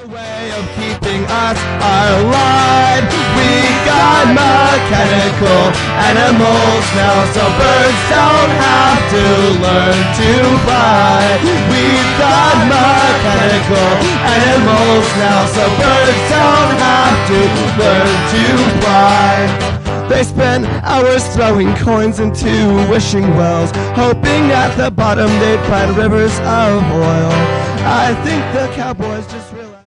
way of keeping us alive. We got mechanical animals now, so birds don't have to learn to fly. We've got mechanical animals now, so birds don't have to learn to fly. They spend hours throwing coins into wishing wells, hoping at the bottom they'd find rivers of oil. I think the cowboys just